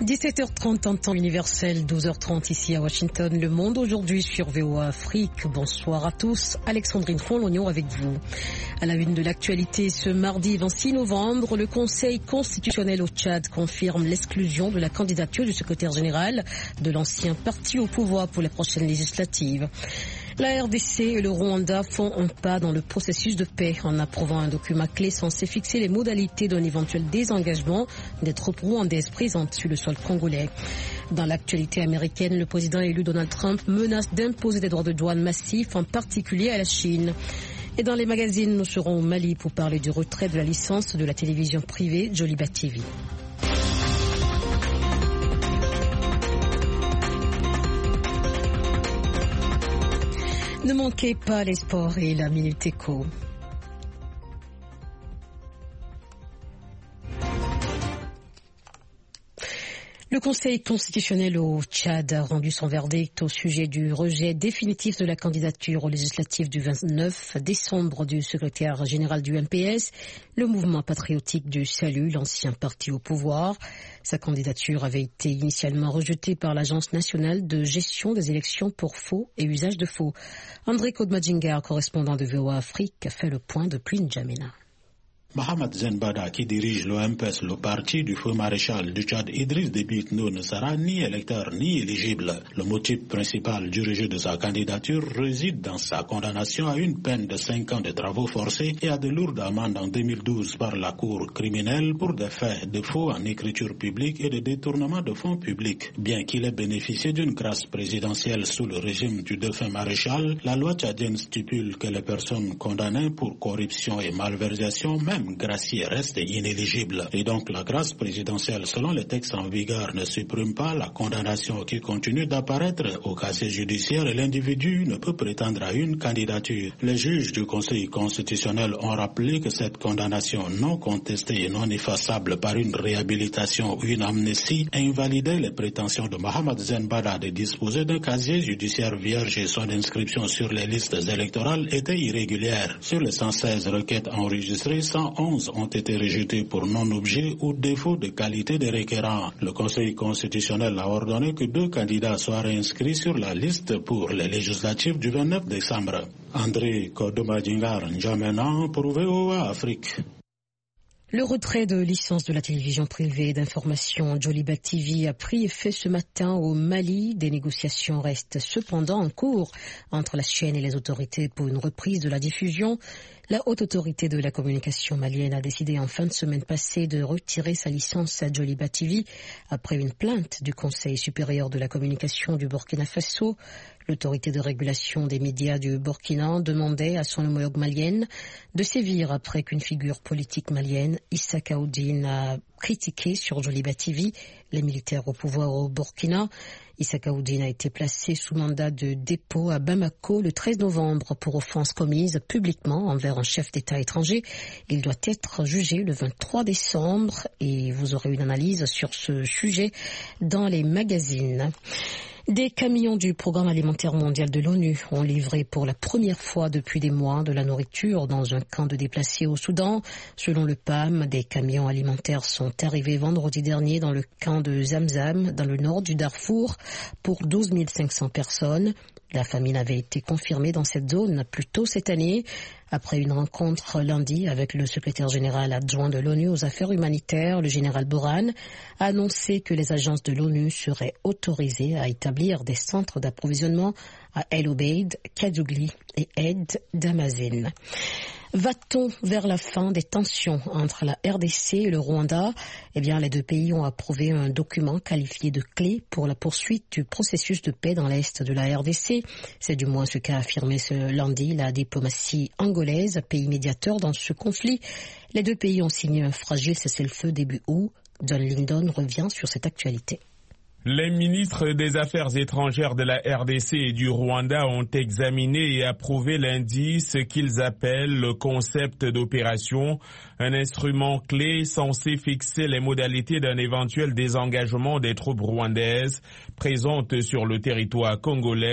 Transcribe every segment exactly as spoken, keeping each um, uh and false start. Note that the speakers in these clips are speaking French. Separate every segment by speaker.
Speaker 1: dix-sept heures trente en temps universel, douze heures trente ici à Washington. Le Monde aujourd'hui sur V O A Afrique. Bonsoir à tous. Alexandrine Font-Lognon avec vous. À la une de l'actualité, ce mardi vingt-six novembre, le Conseil constitutionnel au Tchad confirme l'exclusion de la candidature du secrétaire général de l'ancien parti au pouvoir pour les prochaines législatives. La R D C et le Rwanda font un pas dans le processus de paix en approuvant un document clé censé fixer les modalités d'un éventuel désengagement des troupes rwandaises présentes sur le sol congolais. Dans l'actualité américaine, le président élu Donald Trump menace d'imposer des droits de douane massifs, en particulier à la Chine. Et dans les magazines, nous serons au Mali pour parler du retrait de la licence de la télévision privée Joliba T V. Ne manquez pas les sports et la Minute Éco. Le Conseil constitutionnel au Tchad a rendu son verdict au sujet du rejet définitif de la candidature aux législatives du vingt-neuf décembre du secrétaire général du M P S, le mouvement patriotique du salut, l'ancien parti au pouvoir. Sa candidature avait été initialement rejetée par l'Agence nationale de gestion des élections pour faux et usage de faux. André Kodmadjingar, correspondant de V O A Afrique, a fait le point depuis N'Djamena.
Speaker 2: Mohamed Zenbada, qui dirige l'O M P S, le parti du feu maréchal du Tchad Idriss Déby Itno, ne sera ni électeur ni éligible. Le motif principal du rejet de sa candidature réside dans sa condamnation à une peine de cinq ans de travaux forcés et à de lourdes amendes en deux mille douze par la Cour criminelle pour des faits de faux en écriture publique et de détournement de fonds publics. Bien qu'il ait bénéficié d'une grâce présidentielle sous le régime du défunt maréchal, la loi tchadienne stipule que les personnes condamnées pour corruption et malversation, même gracié, reste inéligible. Et donc la grâce présidentielle, selon les textes en vigueur, ne supprime pas la condamnation qui continue d'apparaître au casier judiciaire et l'individu ne peut prétendre à une candidature. Les juges du Conseil constitutionnel ont rappelé que cette condamnation non contestée et non effaçable par une réhabilitation ou une amnistie invalidait les prétentions de Mohamed Zenbada de disposer d'un casier judiciaire vierge et son inscription sur les listes électorales était irrégulière. Sur les cent seize requêtes enregistrées, cent onze ont été rejetés pour non-objet ou défaut de qualité des requérants. Le Conseil constitutionnel a ordonné que deux candidats soient réinscrits sur la liste pour les législatives du vingt-neuf décembre. André Kodmadjingar, N'Djamena pour V O A Afrique.
Speaker 1: Le retrait de licence de la télévision privée d'information Joliba T V a pris effet ce matin au Mali. Des négociations restent cependant en cours entre la chaîne et les autorités pour une reprise de la diffusion. La haute autorité de la communication malienne a décidé en fin de semaine passée de retirer sa licence à Joliba T V après une plainte du Conseil supérieur de la communication du Burkina Faso. L'autorité de régulation des médias du Burkina demandait à son homologue malienne de sévir après qu'une figure politique malienne, Issa Kaoudine, a critiqué sur Joliba T V les militaires au pouvoir au Burkina. Issa Kaoudine a été placé sous mandat de dépôt à Bamako le treize novembre pour offense commise publiquement envers un chef d'État étranger. Il doit être jugé le vingt-trois décembre et vous aurez une analyse sur ce sujet dans les magazines. Des camions du Programme alimentaire mondial de l'ONU ont livré pour la première fois depuis des mois de la nourriture dans un camp de déplacés au Soudan. Selon le P A M, des camions alimentaires sont arrivés vendredi dernier dans le camp de Zamzam, dans le nord du Darfour, pour douze mille cinq cents personnes. La famine avait été confirmée dans cette zone plus tôt cette année. Après une rencontre lundi avec le secrétaire général adjoint de l'ONU aux affaires humanitaires, le général Boran a annoncé que les agences de l'ONU seraient autorisées à établir des centres d'approvisionnement à El Obeid, Kadougli et Aid Damazine. Va-t-on vers la fin des tensions entre la R D C et le Rwanda? Eh bien, les deux pays ont approuvé un document qualifié de clé pour la poursuite du processus de paix dans l'est de la R D C. C'est du moins ce qu'a affirmé ce lundi la diplomatie angolaise, pays médiateur dans ce conflit. Les deux pays ont signé un fragile cessez-le-feu début août. John Lyndon revient sur cette actualité.
Speaker 3: Les ministres des Affaires étrangères de la R D C et du Rwanda ont examiné et approuvé lundi ce qu'ils appellent le concept d'opération, un instrument clé censé fixer les modalités d'un éventuel désengagement des troupes rwandaises présentes sur le territoire congolais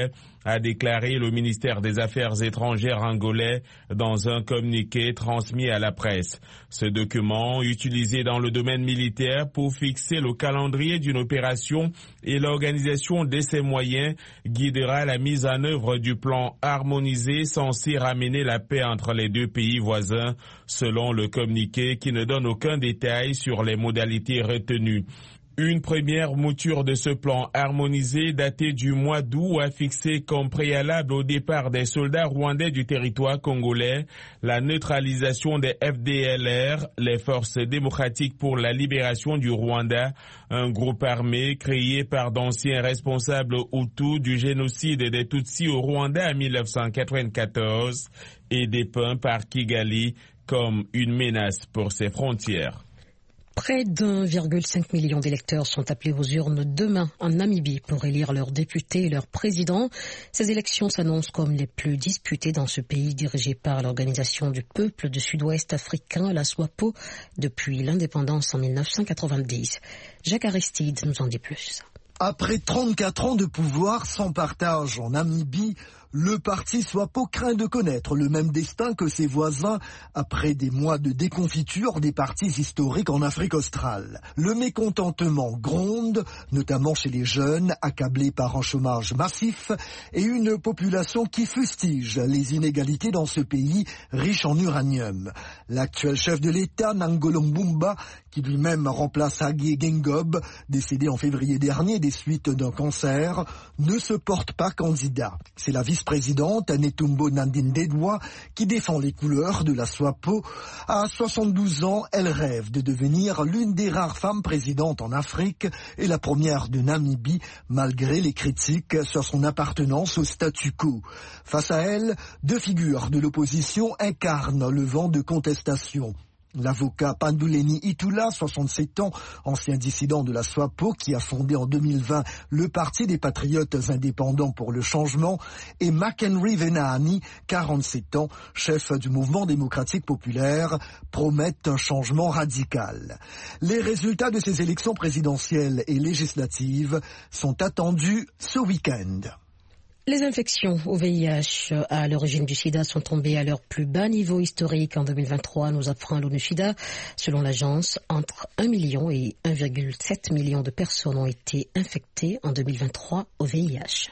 Speaker 3: a déclaré le ministère des Affaires étrangères angolais dans un communiqué transmis à la presse. Ce document, utilisé dans le domaine militaire pour fixer le calendrier d'une opération et l'organisation de ses moyens, guidera la mise en œuvre du plan harmonisé censé ramener la paix entre les deux pays voisins, selon le communiqué qui ne donne aucun détail sur les modalités retenues. Une première mouture de ce plan harmonisé daté du mois d'août a fixé comme préalable au départ des soldats rwandais du territoire congolais la neutralisation des F D L R, les Forces démocratiques pour la libération du Rwanda, un groupe armé créé par d'anciens responsables Hutus du génocide des Tutsis au Rwanda en mille neuf cent quatre-vingt-quatorze et dépeint par Kigali comme une menace pour ses frontières.
Speaker 1: Près d'un virgule cinq million d'électeurs sont appelés aux urnes demain en Namibie pour élire leurs députés et leurs présidents. Ces élections s'annoncent comme les plus disputées dans ce pays dirigé par l'Organisation du peuple du Sud-Ouest africain, la SWAPO, depuis l'indépendance en mille neuf cent quatre-vingt-dix. Jacques Aristide nous en dit plus.
Speaker 4: Après trente-quatre ans de pouvoir sans partage en Namibie, le parti SWAPO craint de connaître le même destin que ses voisins après des mois de déconfiture des partis historiques en Afrique australe. Le mécontentement gronde, notamment chez les jeunes, accablés par un chômage massif et une population qui fustige les inégalités dans ce pays riche en uranium. L'actuel chef de l'État, Nangolo Mbumba, qui lui-même remplace Hage Geingob, décédé en février dernier des suites d'un cancer, ne se porte pas candidat. C'est la vice-présidente Netumbo Nandi-Ndaitwah qui défend les couleurs de la SWAPO. À soixante-douze ans, elle rêve de devenir l'une des rares femmes présidentes en Afrique et la première de Namibie, malgré les critiques sur son appartenance au statu quo. Face à elle, deux figures de l'opposition incarnent le vent de contestation. L'avocat Panduleni Itula, soixante-sept ans, ancien dissident de la SWAPO, qui a fondé en deux mille vingt le Parti des Patriotes indépendants pour le changement, et McHenry Venahani, quarante-sept ans, chef du mouvement démocratique populaire, promettent un changement radical. Les résultats de ces élections présidentielles et législatives sont attendus ce week-end.
Speaker 1: Les infections au V I H à l'origine du sida sont tombées à leur plus bas niveau historique en deux mille vingt-trois, nous apprend l'ONU-SIDA. Selon l'agence, entre un million et un virgule sept million de personnes ont été infectées en deux mille vingt-trois au V I H.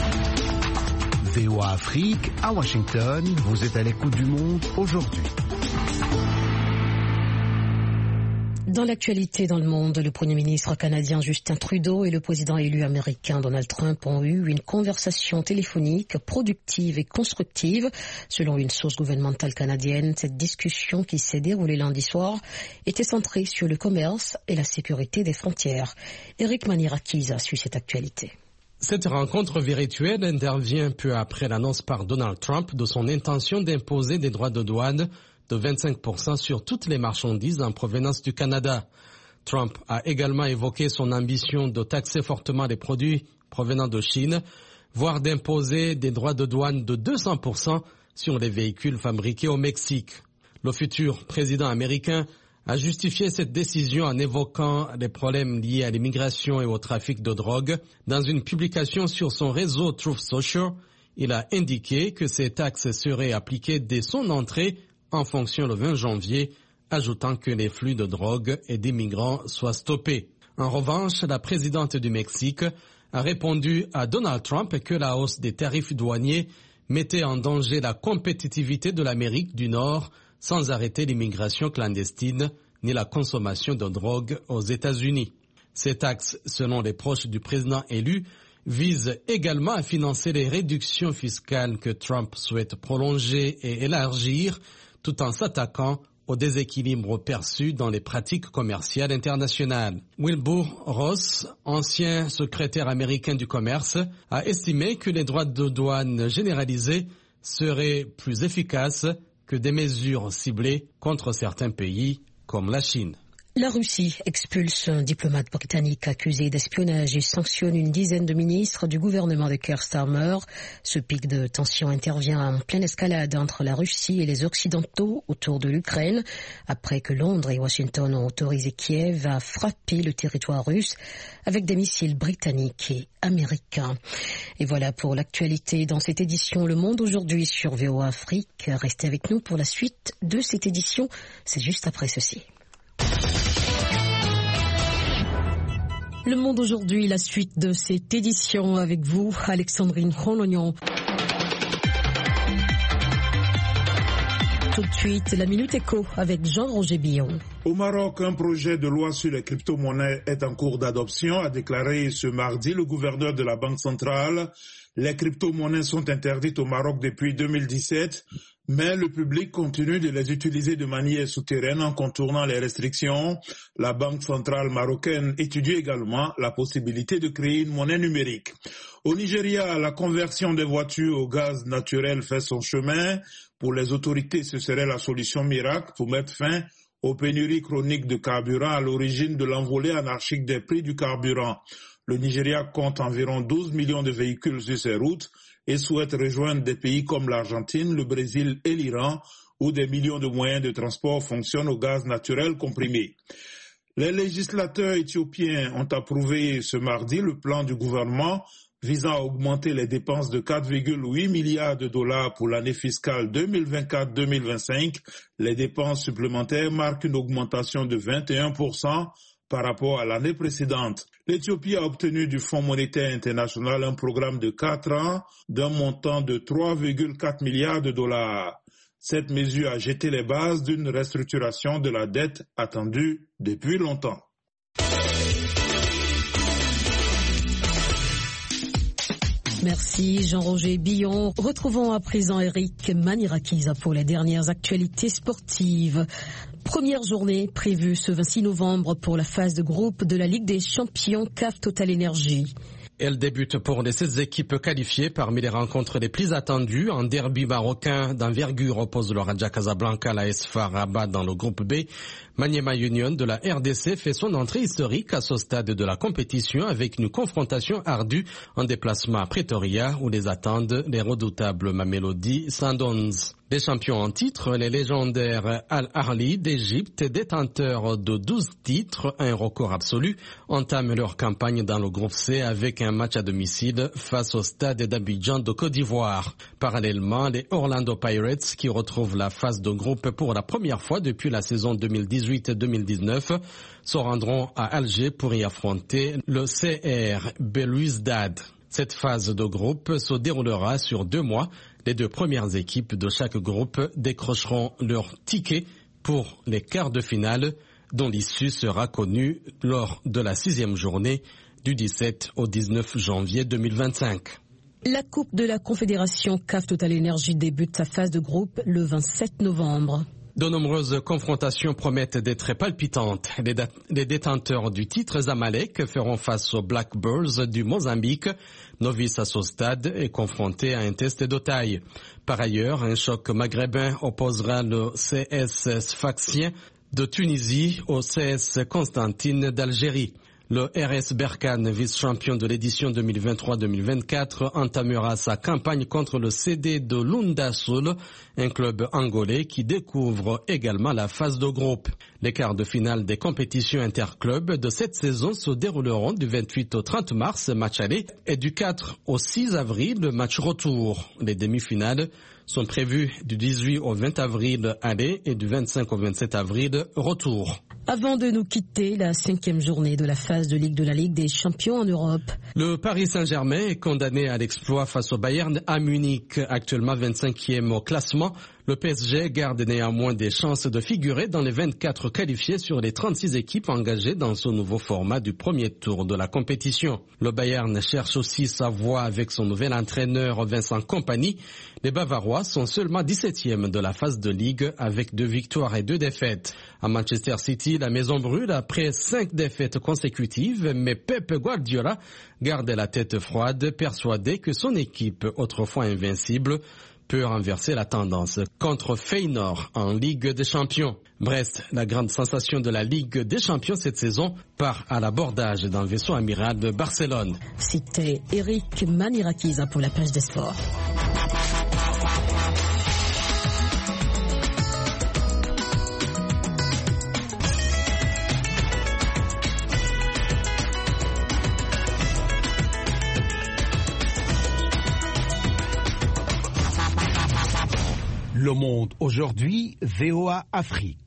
Speaker 5: V O A Afrique, à Washington, vous êtes à l'écoute du monde aujourd'hui.
Speaker 1: Dans l'actualité dans le monde, le Premier ministre canadien Justin Trudeau et le président élu américain Donald Trump ont eu une conversation téléphonique productive et constructive. Selon une source gouvernementale canadienne, cette discussion qui s'est déroulée lundi soir était centrée sur le commerce et la sécurité des frontières. Eric Manirakiza suit cette actualité.
Speaker 6: Cette rencontre virtuelle intervient peu après l'annonce par Donald Trump de son intention d'imposer des droits de douane de vingt-cinq pour cent sur toutes les marchandises en provenance du Canada. Trump a également évoqué son ambition de taxer fortement les produits provenant de Chine, voire d'imposer des droits de douane de deux cents pour cent sur les véhicules fabriqués au Mexique. Le futur président américain a justifié cette décision en évoquant les problèmes liés à l'immigration et au trafic de drogue. Dans une publication sur son réseau Truth Social, il a indiqué que ces taxes seraient appliquées dès son entrée en fonction le vingt janvier, ajoutant que les flux de drogue et d'immigrants soient stoppés. En revanche, la présidente du Mexique a répondu à Donald Trump que la hausse des tarifs douaniers mettait en danger la compétitivité de l'Amérique du Nord sans arrêter l'immigration clandestine ni la consommation de drogue aux États-Unis. Ces taxes, selon les proches du président élu, visent également à financer les réductions fiscales que Trump souhaite prolonger et élargir, tout en s'attaquant au déséquilibre perçu dans les pratiques commerciales internationales. Wilbur Ross, ancien secrétaire américain du commerce, a estimé que les droits de douane généralisés seraient plus efficaces que des mesures ciblées contre certains pays comme la Chine.
Speaker 1: La Russie expulse un diplomate britannique accusé d'espionnage et sanctionne une dizaine de ministres du gouvernement de Keir Starmer. Ce pic de tension intervient en pleine escalade entre la Russie et les Occidentaux autour de l'Ukraine, après que Londres et Washington ont autorisé Kiev à frapper le territoire russe avec des missiles britanniques et américains. Et voilà pour l'actualité dans cette édition Le Monde aujourd'hui sur V O A Afrique. Restez avec nous pour la suite de cette édition, c'est juste après ceci. Le Monde aujourd'hui, la suite de cette édition avec vous, Alexandrine Rolognon. Tout de suite, la Minute Éco avec Jean-Roger Billon.
Speaker 7: Au Maroc, un projet de loi sur les crypto-monnaies est en cours d'adoption, a déclaré ce mardi le gouverneur de la Banque centrale. Les crypto-monnaies sont interdites au Maroc depuis deux mille dix-sept, mais le public continue de les utiliser de manière souterraine en contournant les restrictions. La Banque centrale marocaine étudie également la possibilité de créer une monnaie numérique. Au Nigeria, la conversion des voitures au gaz naturel fait son chemin. Pour les autorités, ce serait la solution miracle pour mettre fin aux pénuries chroniques de carburant à l'origine de l'envolée anarchique des prix du carburant. Le Nigeria compte environ douze millions de véhicules sur ses routes et souhaite rejoindre des pays comme l'Argentine, le Brésil et l'Iran, où des millions de moyens de transport fonctionnent au gaz naturel comprimé. Les législateurs éthiopiens ont approuvé ce mardi le plan du gouvernement visant à augmenter les dépenses de quatre virgule huit milliards de dollars pour l'année fiscale deux mille vingt-quatre deux mille vingt-cinq. Les dépenses supplémentaires marquent une augmentation de vingt et un pour cent par rapport à l'année précédente. L'Éthiopie a obtenu du Fonds monétaire international un programme de quatre ans d'un montant de trois virgule quatre milliards de dollars. Cette mesure a jeté les bases d'une restructuration de la dette attendue depuis longtemps.
Speaker 1: Merci Jean-Roger Billon. Retrouvons à présent Eric Manirakiza pour les dernières actualités sportives. Première journée prévue ce vingt-six novembre pour la phase de groupe de la Ligue des champions C A F Total Energy.
Speaker 6: Elle débute pour les seize équipes qualifiées. Parmi les rencontres les plus attendues, un derby marocain d'envergure oppose le Raja Casablanca à la S F A Rabat dans le groupe B. Maniema Union de la R D C fait son entrée historique à ce stade de la compétition avec une confrontation ardue en déplacement à Pretoria où les attendent les redoutables Mamelodi Sundowns. Les champions en titre, les légendaires Al-Ahli d'Égypte, détenteurs de douze titres, un record absolu, entament leur campagne dans le groupe C avec un match à domicile face au stade d'Abidjan de Côte d'Ivoire. Parallèlement, les Orlando Pirates, qui retrouvent la phase de groupe pour la première fois depuis la saison deux mille dix-huit deux mille dix-neuf, se rendront à Alger pour y affronter le C R Belouizdad. Cette phase de groupe se déroulera sur deux mois. Les deux premières équipes de chaque groupe décrocheront leur ticket pour les quarts de finale, dont l'issue sera connue lors de la sixième journée du dix-sept au dix-neuf janvier deux mille vingt-cinq.
Speaker 1: La Coupe de la Confédération C A F Total Energy débute sa phase de groupe le vingt-sept novembre.
Speaker 6: De nombreuses confrontations promettent d'être palpitantes. Les, les détenteurs du titre Zamalek feront face aux Black Bulls du Mozambique, novice à ce stade et confronté à un test de taille. Par ailleurs, un choc maghrébin opposera le C S Sfaxien de Tunisie au C S Constantine d'Algérie. Le R S Berkane, vice-champion de l'édition deux mille vingt-trois deux mille vingt-quatre, entamera sa campagne contre le C D de Lunda Sul, un club angolais qui découvre également la phase de groupe. Les quarts de finale des compétitions interclubs de cette saison se dérouleront du vingt-huit au trente mars, match aller, et du quatre au six avril, match retour. Les demi-finales sont prévues du dix-huit au vingt avril aller et du vingt-cinq au vingt-sept avril retour.
Speaker 1: Avant de nous quitter, la cinquième journée de la phase de Ligue de la Ligue des champions en Europe.
Speaker 6: Le Paris Saint-Germain est condamné à l'exploit face au Bayern à Munich, actuellement vingt-cinquième au classement. Le P S G garde néanmoins des chances de figurer dans les vingt-quatre qualifiés sur les trente-six équipes engagées dans ce nouveau format du premier tour de la compétition. Le Bayern cherche aussi sa voie avec son nouvel entraîneur Vincent Kompany. Les Bavarois sont seulement dix-septième de la phase de Ligue avec deux victoires et deux défaites. À Manchester City, la maison brûle après cinq défaites consécutives, mais Pep Guardiola garde la tête froide, persuadé que son équipe, autrefois invincible, peut renverser la tendance contre Feyenoord en Ligue des Champions. Brest, la grande sensation de la Ligue des Champions cette saison, part à l'abordage d'un vaisseau amiral de Barcelone.
Speaker 1: C'était Eric Manirakiza pour la page des sports.
Speaker 5: Le Monde aujourd'hui, V O A Afrique.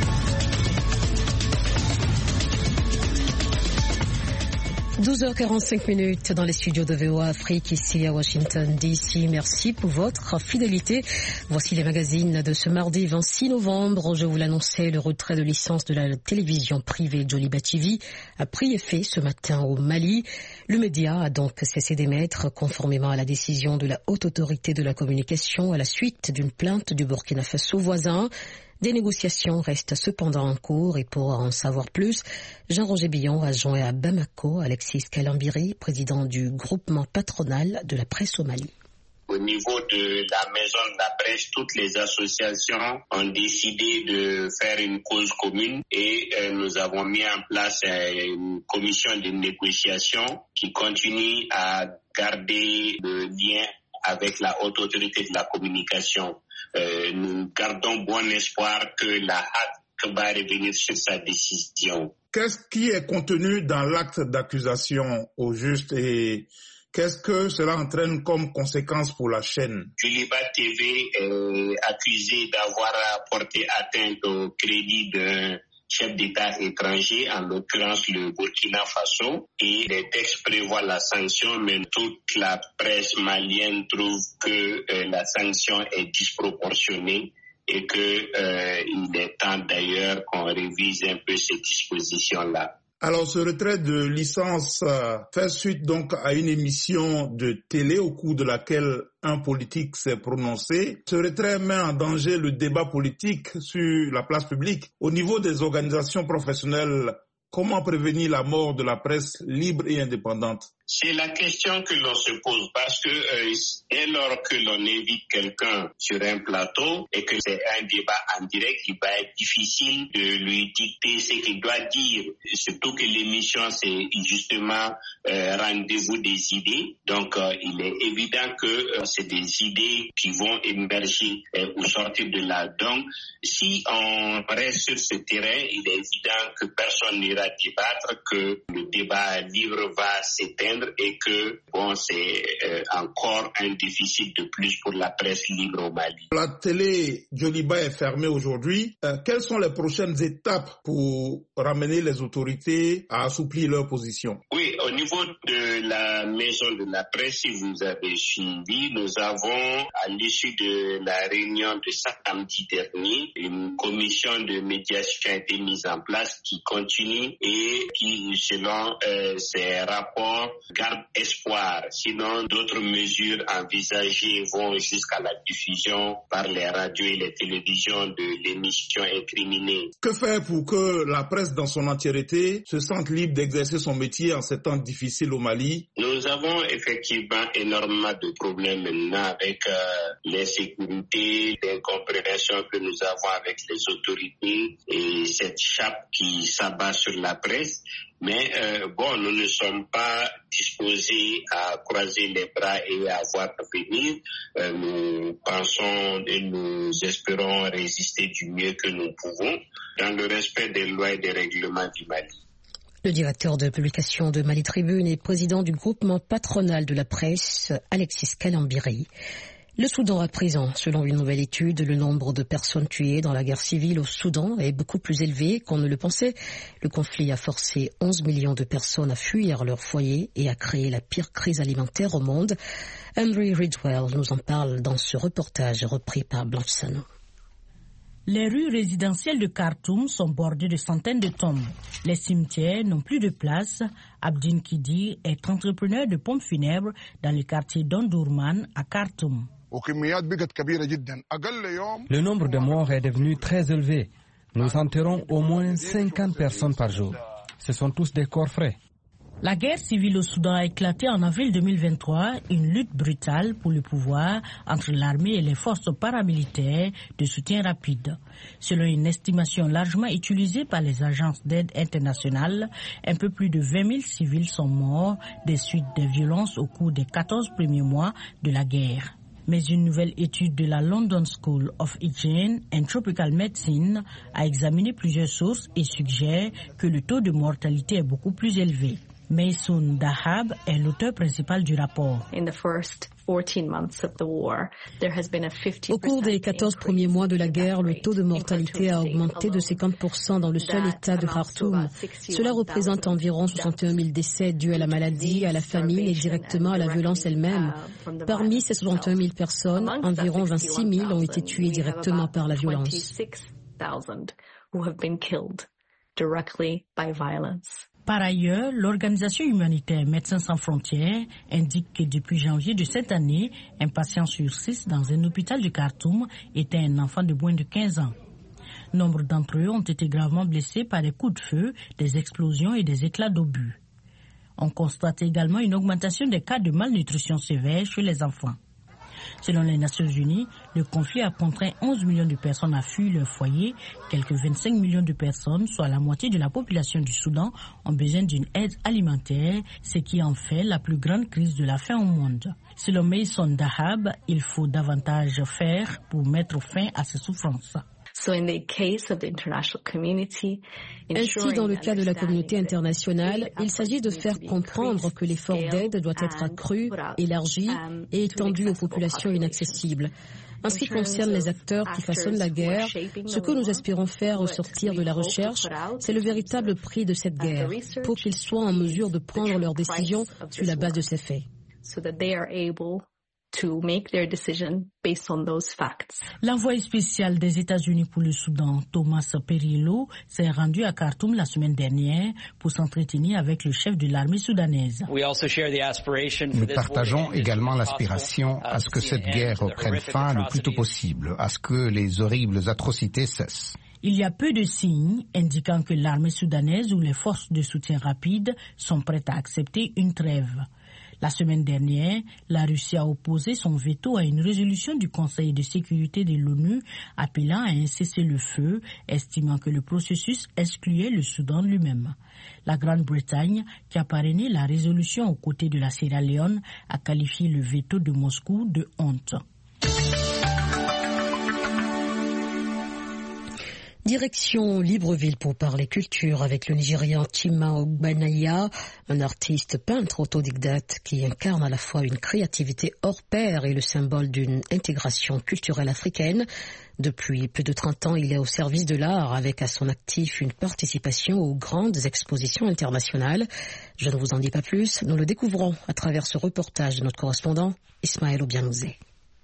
Speaker 1: douze heures quarante-cinq minutes dans les studios de V O A Afrique, ici à Washington D C. Merci pour votre fidélité. Voici les magazines de ce mardi vingt-six novembre. Je vous l'annonçais, le retrait de licence de la télévision privée Joliba T V a pris effet ce matin au Mali. Le média a donc cessé d'émettre conformément à la décision de la Haute Autorité de la Communication à la suite d'une plainte du Burkina Faso voisin. Des négociations restent cependant en cours et pour en savoir plus, Jean-Roger Billon a joint à Bamako Alexis Kalambiri, président du groupement patronal de la presse au Mali.
Speaker 8: Au niveau de la maison de la presse, toutes les associations ont décidé de faire une cause commune et euh, nous avons mis en place euh, une commission de négociation qui continue à garder le lien avec la Haute Autorité de la Communication. Euh, nous gardons bon espoir que la H A C va revenir sur sa décision.
Speaker 7: Qu'est-ce qui est contenu dans l'acte d'accusation au juste et qu'est-ce que cela entraîne comme conséquence pour la chaîne?
Speaker 8: Joliba T V est accusée d'avoir porté atteinte au crédit d'un chef d'État étranger, en l'occurrence le Burkina Faso, et les textes prévoient la sanction, mais toute la presse malienne trouve que euh, la sanction est disproportionnée et que euh, il est temps d'ailleurs qu'on révise un peu ces dispositions-là.
Speaker 7: Alors, ce retrait de licence euh, fait suite donc à une émission de télé au cours de laquelle un politique s'est prononcé. Ce retrait met en danger le débat politique sur la place publique. Au niveau des organisations professionnelles, comment prévenir la mort de la presse libre et indépendante?
Speaker 8: C'est la question que l'on se pose parce que euh, dès lors que l'on invite quelqu'un sur un plateau et que c'est un débat en direct, il va être difficile de lui dicter ce qu'il doit dire. Surtout que l'émission, c'est justement euh, rendez-vous des idées. Donc, euh, il est évident que euh, c'est des idées qui vont émerger euh, ou sortir de là. Donc, si on reste sur ce terrain, il est évident que personne n'ira débattre, que le débat libre va s'éteindre et que bon, c'est euh, encore un déficit de plus pour la presse libre au Mali.
Speaker 7: La télé Joliba est fermée aujourd'hui. Euh, quelles sont les prochaines étapes pour ramener les autorités à assouplir leur position?
Speaker 8: Oui, au niveau de la maison de la presse, si vous avez suivi, nous avons, à l'issue de la réunion de samedi dernier, une commission de médiation a été mise en place qui continue et qui, selon euh, ses rapports, garde espoir. Sinon, d'autres mesures envisagées vont jusqu'à la diffusion par les radios et les télévisions de l'émission incriminée.
Speaker 7: Que faire pour que la presse dans son entièreté se sente libre d'exercer son métier en ces temps difficiles au Mali?
Speaker 8: Nous avons effectivement énormément de problèmes maintenant avec euh, l'insécurité, l'incompréhension que nous avons avec les autorités et cette chape qui s'abat sur la presse. Mais euh, bon, nous ne sommes pas disposés à croiser les bras et à voir venir. Euh, nous pensons et nous espérons résister du mieux que nous pouvons dans le respect des lois et des règlements du Mali.
Speaker 1: Le directeur de publication de Mali Tribune et président du groupement patronal de la presse, Alexis Kalambiri. Le Soudan à présent, selon une nouvelle étude, le nombre de personnes tuées dans la guerre civile au Soudan est beaucoup plus élevé qu'on ne le pensait. Le conflit a forcé onze millions de personnes à fuir leur foyer et a créé la pire crise alimentaire au monde. Henry Ridgwell nous en parle dans ce reportage repris par Blanche Sano.
Speaker 9: Les rues résidentielles de Khartoum sont bordées de centaines de tombes. Les cimetières n'ont plus de place. Abdin Kidi est entrepreneur de pompes funèbres dans le quartier d'Ondourman à Khartoum.
Speaker 10: Le nombre de morts est devenu très élevé. Nous enterrons au moins cinquante personnes par jour. Ce sont tous des corps frais.
Speaker 9: La guerre civile au Soudan a éclaté en avril deux mille vingt-trois, une lutte brutale pour le pouvoir entre l'armée et les forces paramilitaires de soutien rapide. Selon une estimation largement utilisée par les agences d'aide internationales, un peu plus de vingt mille civils sont morts des suites des violences au cours des quatorze premiers mois de la guerre. Mais une nouvelle étude de la London School of Hygiene and Tropical Medicine a examiné plusieurs sources et suggère que le taux de mortalité est beaucoup plus élevé. Maysoon Dahab est l'auteur principal du rapport.
Speaker 1: Au cours des quatorze premiers mois de la guerre, le taux de mortalité a augmenté de cinquante pour cent dans le seul État de Khartoum. Cela représente environ soixante et un mille décès dus à la maladie, à la famine et directement à la violence elle-même. Parmi ces soixante et un mille personnes, environ vingt-six mille ont été tuées directement par la violence.
Speaker 9: Par ailleurs, l'organisation humanitaire Médecins sans frontières indique que depuis janvier de cette année, un patient sur six dans un hôpital de Khartoum était un enfant de moins de quinze ans. Nombre d'entre eux ont été gravement blessés par des coups de feu, des explosions et des éclats d'obus. On constate également une augmentation des cas de malnutrition sévère chez les enfants. Selon les Nations Unies, le conflit a contraint onze millions de personnes à fuir leur foyer. Quelques vingt-cinq millions de personnes, soit la moitié de la population du Soudan, ont besoin d'une aide alimentaire, ce qui en fait la plus grande crise de la faim au monde. Selon Maysoon Dahab, il faut davantage faire pour mettre fin à ces souffrances.
Speaker 1: Ainsi, dans le cas de la communauté internationale, il s'agit de faire comprendre que l'effort d'aide doit être accru, élargi et étendu aux populations inaccessibles. En ce qui concerne les acteurs qui façonnent la guerre, ce que nous espérons faire au sortir de la recherche, c'est le véritable prix de cette guerre, pour qu'ils soient en mesure de prendre leurs décisions sur la base de ces faits.
Speaker 9: To make their decision based on those facts. L'envoyé spécial des États-Unis pour le Soudan, Thomas Perriello, s'est rendu à Khartoum la semaine dernière pour s'entretenir avec le chef de l'armée soudanaise.
Speaker 11: Nous partageons également l'aspiration à ce que cette guerre prenne fin le plus tôt possible, à ce que les horribles atrocités cessent.
Speaker 9: Il y a peu de signes indiquant que l'armée soudanaise ou les forces de soutien rapide sont prêtes à accepter une trêve. La semaine dernière, la Russie a opposé son veto à une résolution du Conseil de sécurité de l'ONU appelant à un cessez-le-feu, estimant que le processus excluait le Soudan lui-même. La Grande-Bretagne, qui a parrainé la résolution aux côtés de la Sierra Leone, a qualifié le veto de Moscou de honte.
Speaker 1: Direction Libreville pour parler culture avec le Nigérian Chima Ogbanaya, un artiste peintre autodidacte qui incarne à la fois une créativité hors pair et le symbole d'une intégration culturelle africaine. Depuis plus de trente ans, il est au service de l'art avec à son actif une participation aux grandes expositions internationales. Je ne vous en dis pas plus, nous le découvrons à travers ce reportage de notre correspondant Ismaël Obianouzé.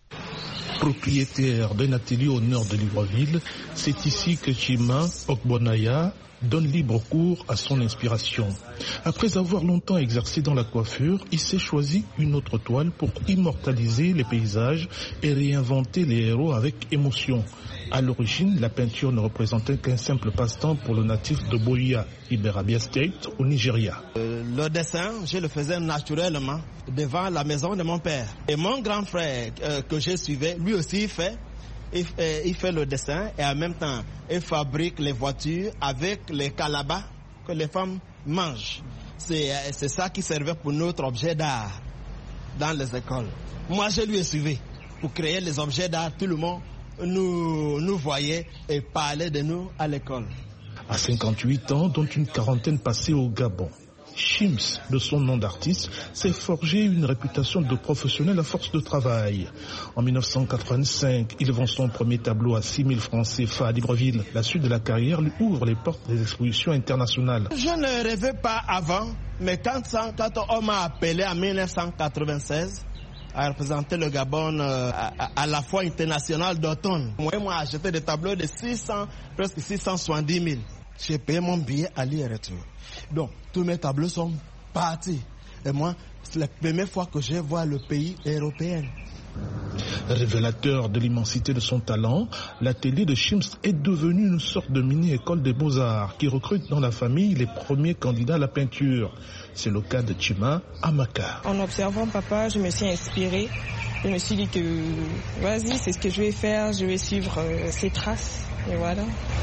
Speaker 2: Propriétaire d'un atelier au nord de Libreville, c'est ici que Chima Ogbanaya donne libre cours à son inspiration. Après avoir longtemps exercé dans la coiffure, il s'est choisi une autre toile pour immortaliser les paysages et réinventer les héros avec émotion. À l'origine, la peinture ne représentait qu'un simple passe-temps pour le natif de Boya, Iberabia State, au Nigeria.
Speaker 12: Euh, le dessin, je le faisais naturellement devant la maison de mon père. Et mon grand frère euh, que je suivais, lui aussi il fait, il, euh, il fait le dessin et en même temps, il fabrique les voitures avec les calabas que les femmes mangent. C'est, euh, c'est ça qui servait pour notre objet d'art dans les écoles. Moi, je lui ai suivi pour créer les objets d'art. Tout le monde nous, nous voyait et parlait de nous à l'école.
Speaker 2: À cinquante-huit ans, dont une quarantaine passée au Gabon, Shims, de son nom d'artiste, s'est forgé une réputation de professionnel à force de travail. En mille neuf cent quatre-vingt-cinq, il vend son premier tableau à six mille francs C F A à Libreville. La suite de la carrière lui ouvre les portes des expositions internationales.
Speaker 12: Je ne rêvais pas avant, mais quand, quand on m'a appelé en mille neuf cent quatre-vingt-seize, à représenter le Gabon euh, à, à la fois internationale d'automne. Moi, moi, j'ai acheté des tableaux de six cents, presque six cent soixante-dix mille. J'ai payé mon billet aller et retour. Donc, tous mes tableaux sont partis. Et moi, c'est la première fois que je vois le pays européen.
Speaker 7: Révélateur de l'immensité de son talent, l'atelier de Chimps est devenu une sorte de mini-école des beaux-arts qui recrute dans la famille les premiers candidats à la peinture. C'est le cas de Chima Amaka.
Speaker 13: En observant papa, je me suis inspirée. Je me suis dit que vas-y, c'est ce que je vais faire, je vais suivre euh, ses traces. Et voilà.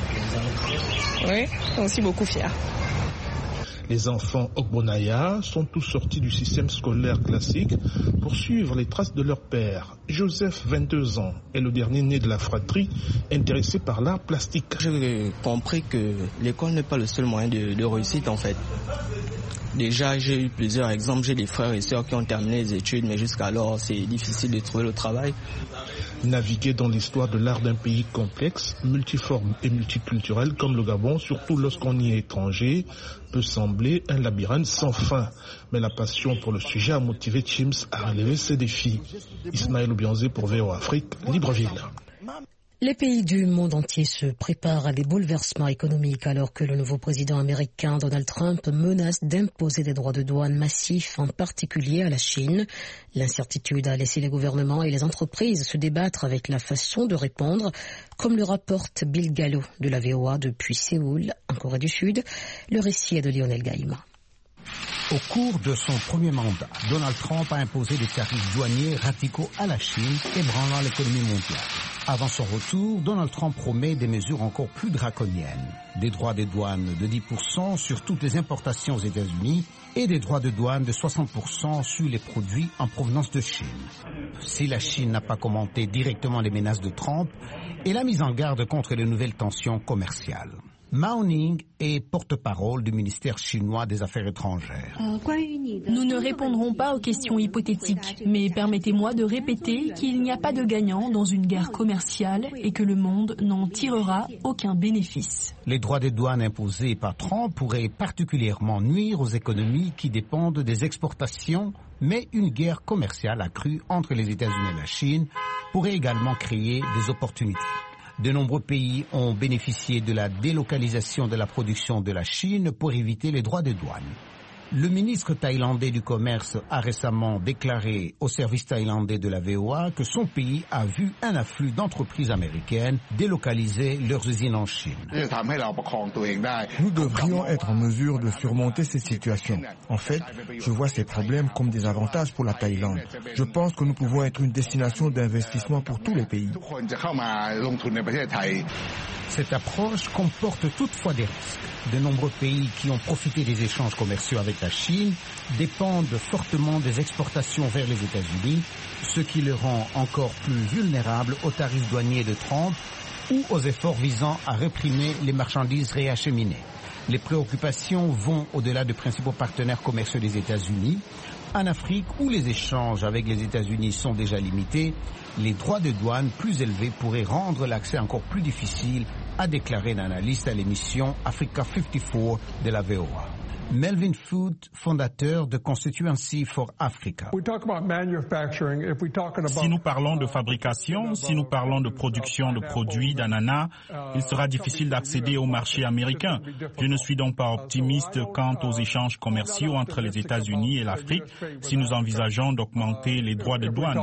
Speaker 13: Oui, je suis aussi beaucoup fière.
Speaker 7: Les enfants Ogbonaya sont tous sortis du système scolaire classique pour suivre les traces de leur père. Joseph, vingt-deux ans, est le dernier né de la fratrie intéressé par l'art plastique.
Speaker 12: J'ai compris que l'école n'est pas le seul moyen de, de réussite en fait. Déjà, j'ai eu plusieurs exemples. J'ai des frères et sœurs qui ont terminé les études, mais jusqu'alors, c'est difficile de trouver le travail.
Speaker 7: Naviguer dans l'histoire de l'art d'un pays complexe, multiforme et multiculturel comme le Gabon, surtout lorsqu'on y est étranger, peut sembler un labyrinthe sans fin. Mais la passion pour le sujet a motivé Chimps à relever ces défis. Ismaël Oubianzé pour V O Afrique, Libreville.
Speaker 1: Les pays du monde entier se préparent à des bouleversements économiques alors que le nouveau président américain Donald Trump menace d'imposer des droits de douane massifs, en particulier à la Chine. L'incertitude a laissé les gouvernements et les entreprises se débattre avec la façon de répondre, comme le rapporte Bill Gallo de la V O A depuis Séoul, en Corée du Sud. Le récit est de Lionel Gaïma.
Speaker 11: Au cours de son premier mandat, Donald Trump a imposé des tarifs douaniers radicaux à la Chine, ébranlant l'économie mondiale. Avant son retour, Donald Trump promet des mesures encore plus draconiennes. Des droits de douane de dix pour cent sur toutes les importations aux États-Unis et des droits de douane de soixante pour cent sur les produits en provenance de Chine. Si la Chine n'a pas commenté directement les menaces de Trump, elle a mis en garde contre les nouvelles tensions commerciales. Mao Ning est porte-parole du ministère chinois des Affaires étrangères.
Speaker 14: Nous ne répondrons pas aux questions hypothétiques, mais permettez-moi de répéter qu'il n'y a pas de gagnant dans une guerre commerciale et que le monde n'en tirera aucun bénéfice.
Speaker 11: Les droits de douane imposés par Trump pourraient particulièrement nuire aux économies qui dépendent des exportations, mais une guerre commerciale accrue entre les États-Unis et la Chine pourrait également créer des opportunités. De nombreux pays ont bénéficié de la délocalisation de la production de la Chine pour éviter les droits de douane. Le ministre thaïlandais du Commerce a récemment déclaré au service thaïlandais de la V O A que son pays a vu un afflux d'entreprises américaines délocaliser leurs usines en Chine.
Speaker 15: Nous devrions être en mesure de surmonter cette situation. En fait, je vois ces problèmes comme des avantages pour la Thaïlande. Je pense que nous pouvons être une destination d'investissement pour tous les pays.
Speaker 11: Cette approche comporte toutefois des risques. De nombreux pays qui ont profité des échanges commerciaux avec la Chine dépendent fortement des exportations vers les États-Unis, ce qui les rend encore plus vulnérables aux tarifs douaniers de Trump ou aux efforts visant à réprimer les marchandises réacheminées. Les préoccupations vont au-delà des principaux partenaires commerciaux des États-Unis. En Afrique, où les échanges avec les États-Unis sont déjà limités, les droits de douane plus élevés pourraient rendre l'accès encore plus difficile, a déclaré l'analyste à l'émission Africa cinquante-quatre de la V O A. Melvin Foote, fondateur de Constituency for Africa.
Speaker 16: Si nous parlons de fabrication, si nous parlons de production de produits d'ananas, il sera difficile d'accéder au marché américain. Je ne suis donc pas optimiste quant aux échanges commerciaux entre les États-Unis et l'Afrique si nous envisageons d'augmenter les droits de douane.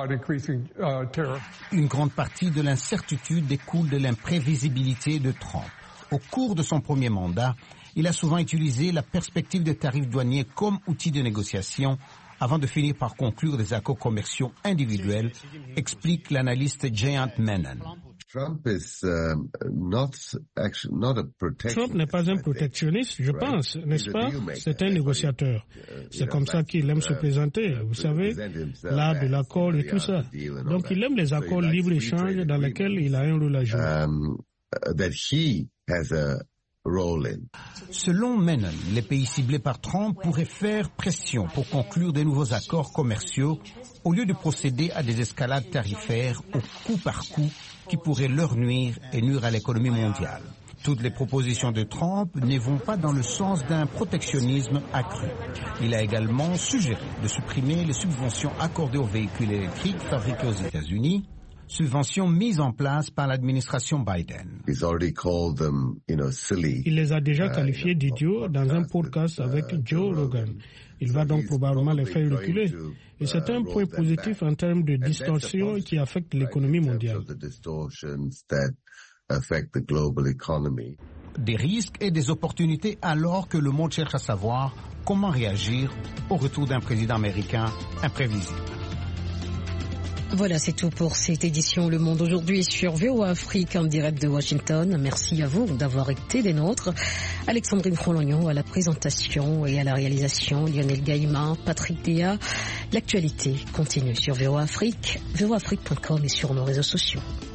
Speaker 11: Une grande partie de l'incertitude découle de l'imprévisibilité de Trump. Au cours de son premier mandat, il a souvent utilisé la perspective de tarifs douaniers comme outil de négociation avant de finir par conclure des accords commerciaux individuels, explique l'analyste Jayant Menon.
Speaker 17: Trump n'est pas un protectionniste, je pense, n'est-ce pas? C'est un négociateur. C'est comme ça qu'il aime se présenter, vous savez, l'art de l'accord et tout ça. Donc il aime les accords libre-échange dans lesquels il a un rôle à jouer.
Speaker 11: Selon Menon, les pays ciblés par Trump pourraient faire pression pour conclure de nouveaux accords commerciaux au lieu de procéder à des escalades tarifaires au coup par coup qui pourraient leur nuire et nuire à l'économie mondiale. Toutes les propositions de Trump ne vont pas dans le sens d'un protectionnisme accru. Il a également suggéré de supprimer les subventions accordées aux véhicules électriques fabriqués aux États-Unis, subventions mises en place par l'administration Biden.
Speaker 17: Il les a déjà qualifiés d'idiots dans un podcast avec Joe Rogan. Il va donc probablement les faire reculer. Et c'est un point positif en termes de distorsion qui affecte l'économie mondiale.
Speaker 11: Des risques et des opportunités alors que le monde cherche à savoir comment réagir au retour d'un président américain imprévisible.
Speaker 1: Voilà, c'est tout pour cette édition Le Monde aujourd'hui sur V O A Afrique en direct de Washington. Merci à vous d'avoir été des nôtres. Alexandrine Frolognon à la présentation et à la réalisation, Lionel Gaïma, Patrick Déa. L'actualité continue sur V O A Afrique, V O A Afrique point com et sur nos réseaux sociaux.